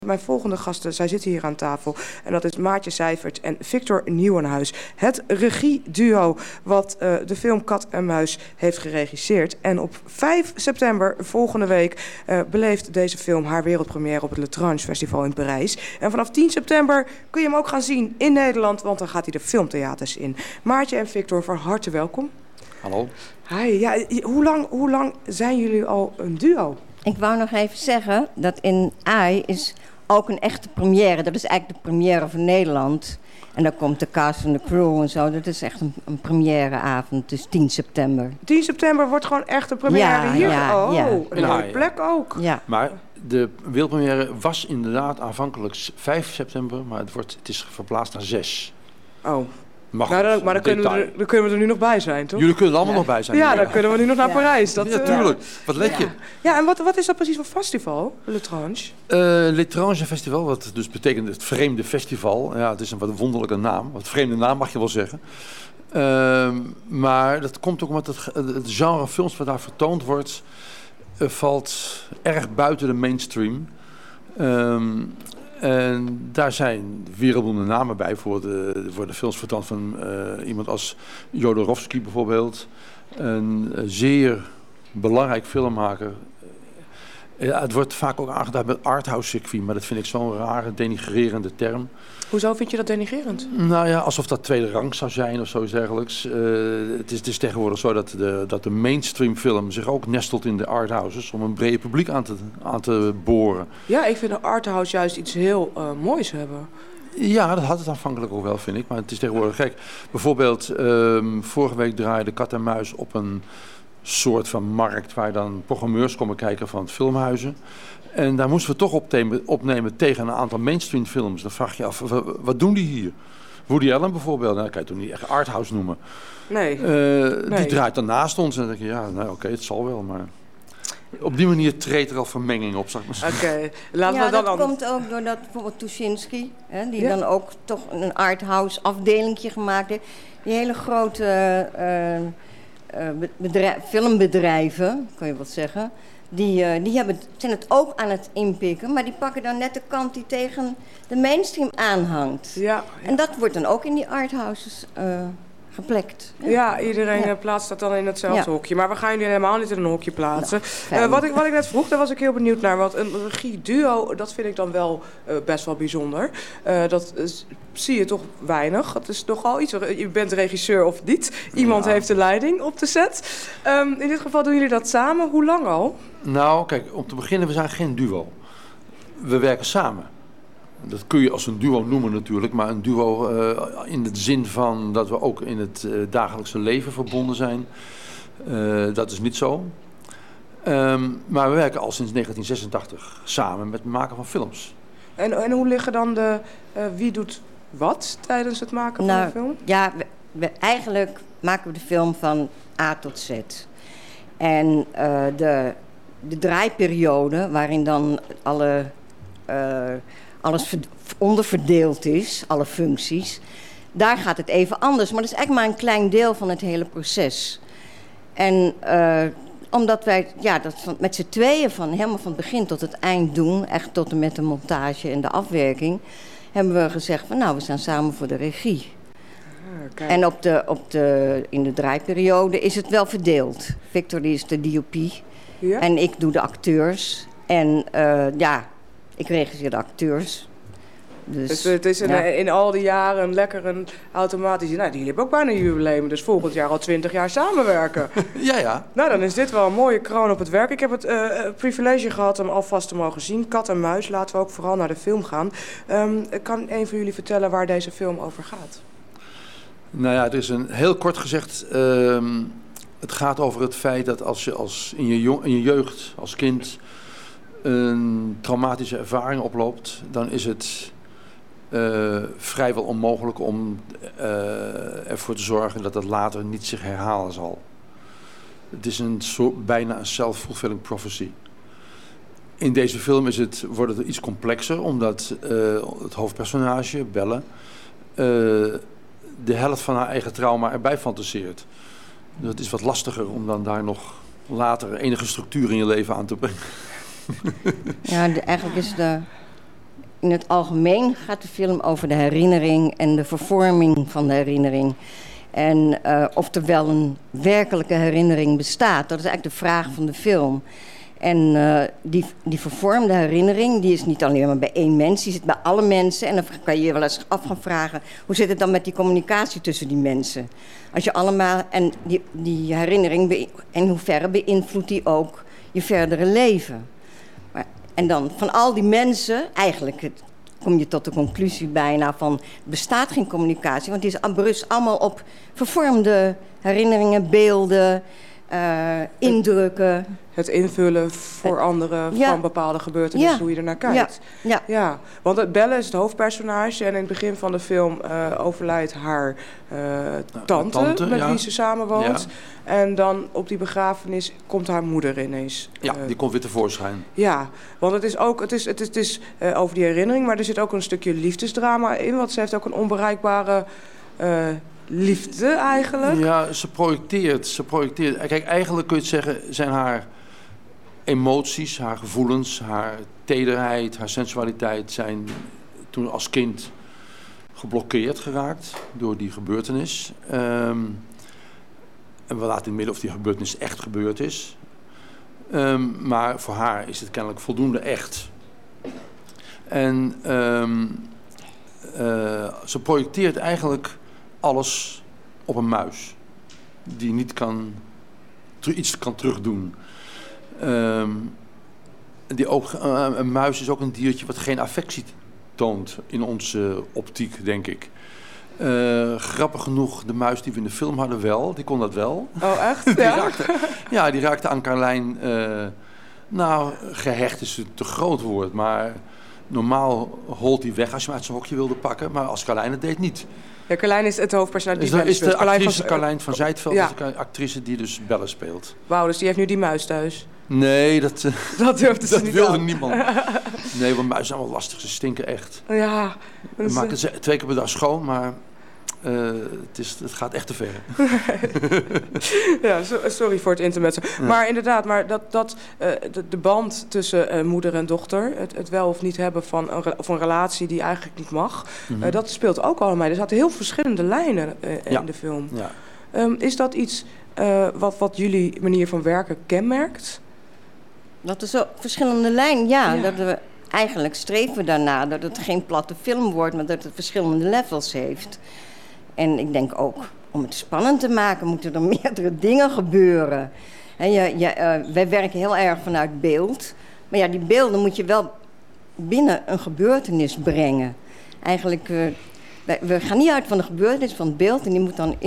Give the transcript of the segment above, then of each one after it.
Mijn volgende gasten, zij zitten hier aan tafel. En dat is Maartje Sijffert en Victor Nieuwenhuis. Het regieduo wat de film Kat en Muis heeft geregisseerd. En op 5 september volgende week beleeft deze film haar wereldpremière op het Le Tranche Festival in Parijs. En vanaf 10 september kun je hem ook gaan zien in Nederland, want dan gaat hij de filmtheaters in. Maartje en Victor, van harte welkom. Hallo. Hi, ja, hoe lang zijn jullie al een duo? Ik wou nog even zeggen dat in AI is ook een echte première. Dat is eigenlijk de première van Nederland. En dan komt de cast en de crew en zo. Dat is echt een premièreavond, dus 10 september. 10 september wordt gewoon echt een première hier? Een mooie plek ook. Ja. Maar de wereldpremière was inderdaad aanvankelijk 5 september, maar het is verplaatst naar 6. Oh. Maar dan kunnen we er nu nog bij zijn, toch? Jullie kunnen er allemaal nog bij zijn. Ja, dan kunnen we nu nog naar Parijs. Ja, tuurlijk. Wat let je? Ja, en wat is dat precies voor festival, Le Tranche? Le Tranche Festival, wat dus betekent het vreemde festival. Ja, het is een wat wonderlijke naam. Wat vreemde naam mag je wel zeggen. Maar dat komt ook omdat het genre films wat daar vertoond wordt valt erg buiten de mainstream. En daar zijn wereldberoemde namen bij. Worden films vertoond van iemand als Jodorowsky bijvoorbeeld. Een zeer belangrijk filmmaker. Het wordt vaak ook aangeduid met arthouse circuit, maar dat vind ik zo'n rare, denigrerende term. Hoezo vind je dat denigrerend? Nou ja, alsof dat tweede rang zou zijn of zoiets dergelijks. Het is tegenwoordig zo dat de mainstream film zich ook nestelt in de arthouses om een brede publiek aan te boren. Ja, ik vind de arthouse juist iets heel moois hebben. Ja, dat had het aanvankelijk ook wel, vind ik. Maar het is tegenwoordig gek. Bijvoorbeeld, vorige week draaide Kat en Muis op een soort van markt waar dan programmeurs komen kijken van filmhuizen. En daar moesten we toch opnemen tegen een aantal mainstream films. Dan vraag je af, wat doen die hier? Woody Allen bijvoorbeeld, nou, dat kan je toch niet echt arthouse noemen. Nee. Die draait dan naast ons en dan denk je, ja, nou oké, het zal wel, maar op die manier treedt er al vermenging op, zeg maar. Oké, laten we dan dat komt ook doordat bijvoorbeeld Tuschinski, die dan ook toch een arthouse afdelingje gemaakt heeft. Die hele grote filmbedrijven, kan je wat zeggen, die zijn het ook aan het inpikken, maar die pakken dan net de kant die tegen de mainstream aanhangt. Ja. En dat wordt dan ook in die arthouses geplekt. Ja, iedereen plaatst dat dan in hetzelfde hokje. Maar we gaan jullie helemaal niet in een hokje plaatsen. Wat ik net vroeg, daar was ik heel benieuwd naar. Want een regieduo, dat vind ik dan wel best wel bijzonder. Dat zie je toch weinig. Het is nogal iets. Je bent regisseur of niet. Iemand heeft de leiding op de set. In dit geval doen jullie dat samen. Hoe lang al? Nou, kijk, om te beginnen, we zijn geen duo. We werken samen. Dat kun je als een duo noemen natuurlijk, maar een duo in de zin van dat we ook in het dagelijkse leven verbonden zijn. Dat is niet zo. Maar we werken al sinds 1986 samen met het maken van films. En hoe liggen dan wie doet wat tijdens het maken van de film? Ja, eigenlijk maken we de film van A tot Z. En de draaiperiode waarin dan alles onderverdeeld is, alle functies, daar gaat het even anders. Maar dat is eigenlijk maar een klein deel van het hele proces. En omdat wij dat met z'n tweeën helemaal van het begin tot het eind doen, echt tot en met de montage en de afwerking, hebben we gezegd van we staan samen voor de regie. En in de draaiperiode is het wel verdeeld. Victor die is de DOP en ik doe de acteurs. En ik regisseer de acteurs. Dus het is in al die jaren lekker een automatisch. Nou, die hebben ook bijna een jubileum. Dus volgend jaar al 20 jaar samenwerken. Ja. Nou, dan is dit wel een mooie kroon op het werk. Ik heb het privilege gehad om alvast te mogen zien. Kat en Muis. Laten we ook vooral naar de film gaan. Kan een van jullie vertellen waar deze film over gaat? Nou ja, het is heel kort gezegd. Het gaat over het feit dat als je in je jeugd als kind een traumatische ervaring oploopt, dan is het vrijwel onmogelijk om ervoor te zorgen dat het later niet zich herhalen zal. Het is bijna een self-fulfilling prophecy. In deze film wordt het iets complexer, omdat het hoofdpersonage, Belle, de helft van haar eigen trauma erbij fantaseert. Dus het is wat lastiger om dan daar nog later enige structuur in je leven aan te brengen. Ja, eigenlijk is in het algemeen gaat de film over de herinnering en de vervorming van de herinnering. En of er wel een werkelijke herinnering bestaat. Dat is eigenlijk de vraag van de film. En die vervormde herinnering, die is niet alleen maar bij één mens, die zit bij alle mensen. En dan kan je je wel eens af gaan vragen, hoe zit het dan met die communicatie tussen die mensen? Als je allemaal, en die herinnering, in hoeverre beïnvloedt die ook je verdere leven? En dan van al die mensen, eigenlijk kom je tot de conclusie bijna van, er bestaat geen communicatie, want die is berust allemaal op vervormde herinneringen, beelden, indrukken. Het invullen voor anderen van bepaalde gebeurtenissen, hoe je ernaar kijkt. Ja, want Belle is het hoofdpersonage en in het begin van de film overlijdt haar tante met wie ze samenwoont. Ja. En dan op die begrafenis komt haar moeder ineens. Ja, die komt weer tevoorschijn. Ja, want het is ook, het is over die herinnering, maar er zit ook een stukje liefdesdrama in, want ze heeft ook een onbereikbare liefde eigenlijk. Ja, ze projecteert. Kijk, eigenlijk kun je het zeggen, zijn haar emoties, haar gevoelens, haar tederheid, haar sensualiteit zijn toen als kind geblokkeerd geraakt door die gebeurtenis. En we laten in het midden of die gebeurtenis echt gebeurd is. Maar voor haar is het kennelijk voldoende echt. En ze projecteert eigenlijk alles op een muis. Die niet iets kan terugdoen. Een muis is ook een diertje wat geen affectie toont in onze optiek, denk ik. Grappig genoeg, de muis die we in de film hadden wel, die kon dat wel. Oh, echt? Die raakte aan Carlijn, gehecht is een te groot woord, maar normaal holt hij weg als je hem uit zijn hokje wilde pakken, maar als Carlijn het deed niet. Ja, Carlijn is het hoofdpersonage. Is de actrice Carlijn van Zijtveld, is de actrice die dus Belle speelt. Wauw, dus die heeft nu die muis thuis? Nee, dat wilde niemand. Nee, want muizen zijn wel lastig, ze stinken echt. Ja. We maken ze 2 keer per dag schoon, maar het gaat echt te ver. Ja, sorry voor het intermezzo. Ja. Maar inderdaad, de band tussen moeder en dochter, het wel of niet hebben van een relatie die eigenlijk niet mag, dat speelt ook allemaal mee. Er zaten heel verschillende lijnen in de film. Ja. Is dat iets wat jullie manier van werken kenmerkt? Dat er zo verschillende lijnen, dat we eigenlijk streven daarna dat het geen platte film wordt, maar dat het verschillende levels heeft. En ik denk ook, om het spannend te maken, moeten er meerdere dingen gebeuren. Wij werken heel erg vanuit beeld. Maar ja, die beelden moet je wel binnen een gebeurtenis brengen. Eigenlijk, we gaan niet uit van de gebeurtenis, van het beeld. En die moet dan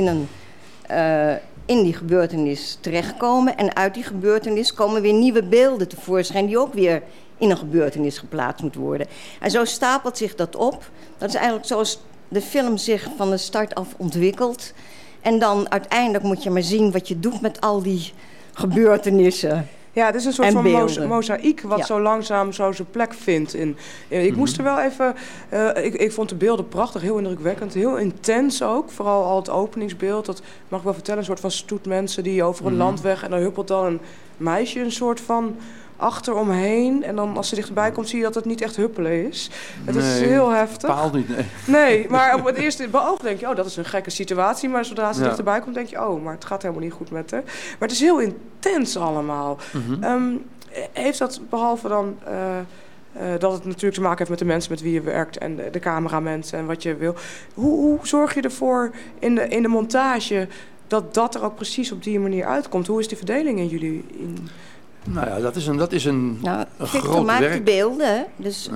in die gebeurtenis terechtkomen. En uit die gebeurtenis komen weer nieuwe beelden tevoorschijn, die ook weer in een gebeurtenis geplaatst moeten worden. En zo stapelt zich dat op. Dat is eigenlijk zoals de film zich van de start af ontwikkelt. En dan uiteindelijk moet je maar zien wat je doet met al die gebeurtenissen. Ja, het is een soort van mozaïek wat zo langzaam zo zijn plek vindt. Ik moest er wel even... Ik vond de beelden prachtig, heel indrukwekkend, heel intens ook. Vooral al het openingsbeeld, dat mag ik wel vertellen, een soort van stoet mensen die over een landweg en dan huppelt dan een meisje een soort van achteromheen. En dan als ze dichterbij komt, zie je dat het niet echt huppelen is. Het is heel heftig. Bepaald niet, nee, maar op het eerste oog denk je, dat is een gekke situatie. Maar zodra ze dichterbij komt, denk je, maar het gaat helemaal niet goed met haar. Maar het is heel intens allemaal. Heeft dat, behalve dan dat het natuurlijk te maken heeft met de mensen met wie je werkt en de cameramensen en wat je wil. Hoe zorg je ervoor in de montage dat er ook precies op die manier uitkomt? Hoe is die verdeling in jullie? Nou ja, dat is een groot maakt werk. Die beelden. Dus,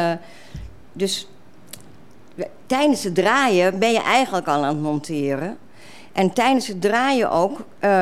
dus tijdens het draaien ben je eigenlijk al aan het monteren. En tijdens het draaien ook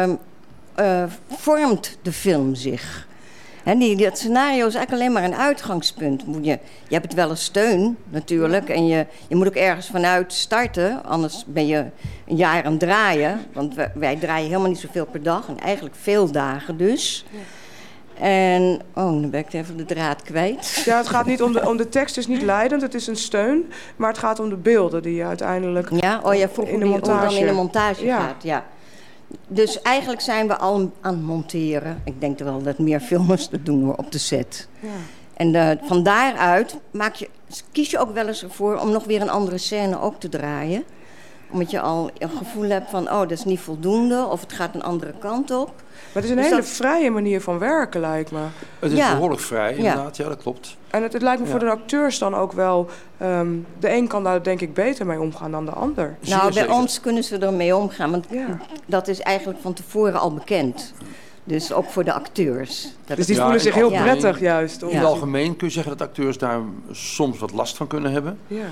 vormt de film zich. Dat scenario is eigenlijk alleen maar een uitgangspunt. Je hebt het wel een steun natuurlijk. En je moet ook ergens vanuit starten. Anders ben je een jaar aan het draaien. Want wij draaien helemaal niet zoveel per dag. En eigenlijk veel dagen dus. Ja. En, dan ben ik even de draad kwijt. Ja, het gaat niet om de tekst, is niet leidend, het is een steun. Maar het gaat om de beelden die je uiteindelijk vroeg in de montage gaat. Ja. Dus eigenlijk zijn we al aan het monteren. Ik denk wel dat meer filmers dat doen op de set. Ja. En van daaruit kies je ook wel eens ervoor om nog weer een andere scène ook te draaien. Omdat je al een gevoel hebt van, dat is niet voldoende, of het gaat een andere kant op. Maar het is een hele vrije manier van werken, lijkt me. Het is behoorlijk vrij, inderdaad. Ja, dat klopt. En het lijkt me voor de acteurs dan ook wel... de een kan daar denk ik beter mee omgaan dan de ander. Nou, bij ons kunnen ze ermee omgaan, want dat is eigenlijk van tevoren al bekend. Dus ook voor de acteurs. Dus die voelen zich heel prettig juist. In het algemeen kun je zeggen dat acteurs daar soms wat last van kunnen hebben. Ja.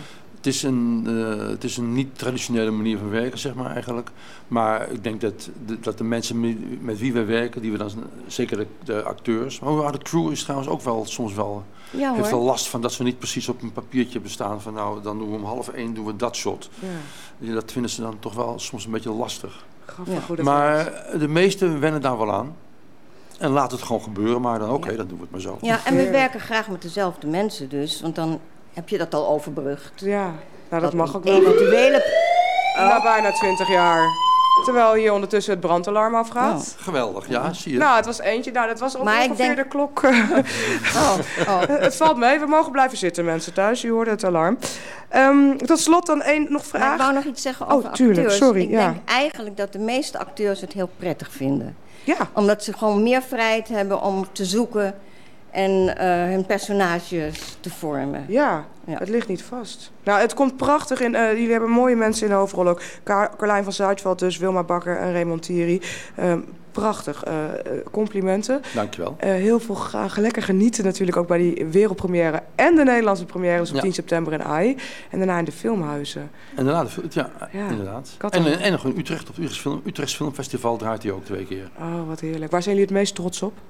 Het is een niet-traditionele manier van werken, zeg maar eigenlijk. Maar ik denk dat de mensen met wie we werken, die we dan, zeker de acteurs... Maar de crew is trouwens ook wel soms wel... heeft wel last van dat ze niet precies op een papiertje bestaan van... nou, dan doen we om 12:30 doen we dat shot. Ja. Dat vinden ze dan toch wel soms een beetje lastig. Maar de meesten wennen daar wel aan. En laat het gewoon gebeuren, maar dan oké, dan doen we het maar zo. Ja, en we werken graag met dezelfde mensen dus, want dan heb je dat al overbrugd. Ja, nou dat mag ook wel. Eventuele... Na bijna 20 jaar. Terwijl hier ondertussen het brandalarm afgaat. Geweldig, ja, zie je. Nou, het was eentje. Nou, dat was ongeveer de klok. Het valt mee. We mogen blijven zitten, mensen thuis. U hoorde het alarm. Tot slot dan nog vraag. Maar ik wou nog iets zeggen over tuurlijk, acteurs. Sorry, ik denk eigenlijk dat de meeste acteurs het heel prettig vinden. Ja. Omdat ze gewoon meer vrijheid hebben om te zoeken en hun personages te vormen. Ja, het ligt niet vast. Nou, het komt prachtig in. Jullie hebben mooie mensen in de hoofdrol ook. Carlijn van Zuidveld dus, Wilma Bakker en Raymond Thierry. Prachtig. Complimenten. Dankjewel. Heel veel graag lekker genieten natuurlijk ook bij die wereldpremière en de Nederlandse première op 10 september in AI. En daarna in de filmhuizen. En daarna inderdaad. En nog in Utrecht, op het Utrechts Filmfestival draait hij ook 2 keer. Oh, wat heerlijk. Waar zijn jullie het meest trots op?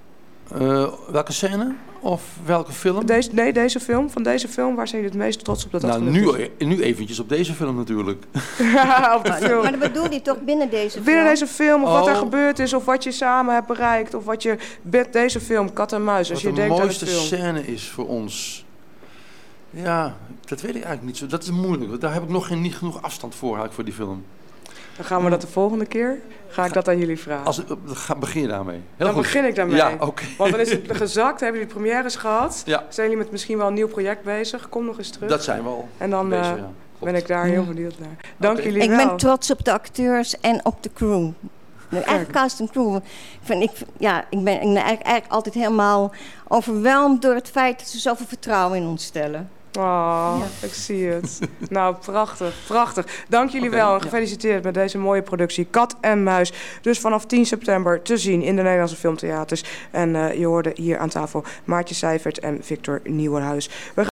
Welke scène? Of welke film? Deze film. Van deze film, waar zijn jullie het meest trots op dat dat nu eventjes op deze film natuurlijk. Op de film. Maar dat bedoel je toch binnen deze film? Binnen deze film, of wat er gebeurd is, of wat je samen hebt bereikt, of wat je met deze film, Kat en Muis, als je denkt aan de film. Wat de mooiste scène is voor ons... Ja, dat weet ik eigenlijk niet zo. Dat is moeilijk. Daar heb ik niet genoeg afstand voor die film. Dan gaan we dat de volgende keer. Ga ik dat aan jullie vragen. Begin je daarmee? Begin ik daarmee. Ja, oké. Want dan is het gezakt, hebben jullie premières gehad. Ja. Zijn jullie met misschien wel een nieuw project bezig? Kom nog eens terug. Dat zijn we al. En dan ben ik daar heel benieuwd naar. Dank jullie wel. Ik ben trots op de acteurs en op de crew. De eigen cast en crew. Ik ben eigenlijk altijd helemaal overweldigd door het feit dat ze zoveel vertrouwen in ons stellen. Ik zie het. Nou, prachtig. Dank jullie wel en gefeliciteerd met deze mooie productie Kat en Muis. Dus vanaf 10 september te zien in de Nederlandse filmtheaters. En je hoorde hier aan tafel Maartje Seifert en Victor Nieuwenhuis.